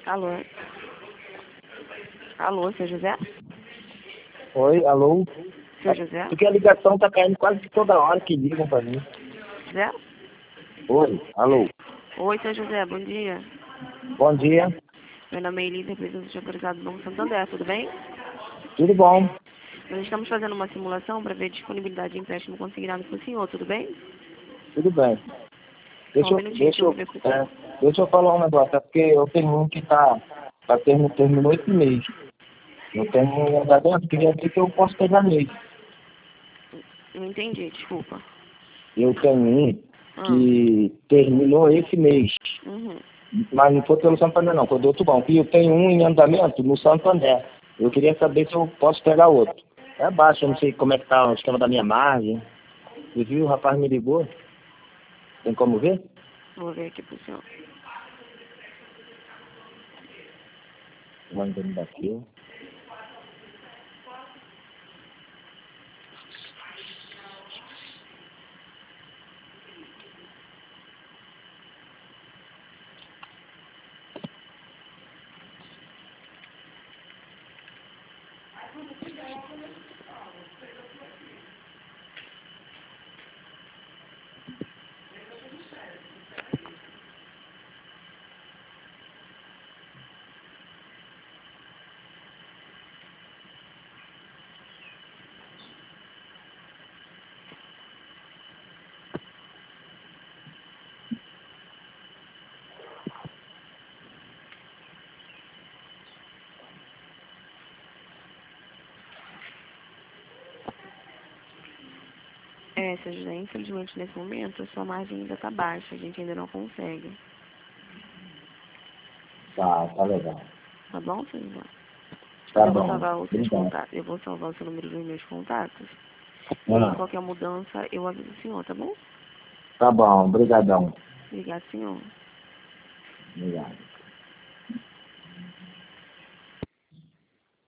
Alô? Alô, seu José? Oi, alô? Seu José? Porque a ligação tá caindo quase que toda hora que ligam pra mim. José? Oi, alô? Oi, seu José, bom dia. Bom dia, Meu nome é Elisa, representante autorizado do Banco Santander, tudo bem? tudo bom? Nós estamos fazendo uma simulação para ver a disponibilidade de empréstimo consignado para o senhor, tudo bem? Tudo bem. Só um minutinho que eu vou ver com o senhor. Deixa eu falar um negócio, é porque eu tenho um que terminou esse mês. Eu tenho um andamento, queria ver se eu posso pegar nele. Não entendi, desculpa. Eu tenho um Ah, que terminou esse mês, uhum. mas não foi pelo Santander não, foi do outro banco. E eu tenho um em andamento no Santander. Eu queria saber se eu posso pegar outro. É baixo, eu não sei como é que tá o esquema da minha margem. Você viu, o rapaz me ligou. Tem como ver? Vou ver aqui pro senhor. O ainda não bateu. Seu José, infelizmente nesse momento a sua margem ainda está baixa, a gente ainda não consegue. Tá legal. Tá bom, seu José? Tá Eu vou bom. salvar os seus Obrigado. contatos, eu vou salvar o seu número dos meus contatos. E Ah, qualquer mudança eu aviso o senhor, tá bom? tá bom, obrigadão. Obrigado, senhor. Obrigado.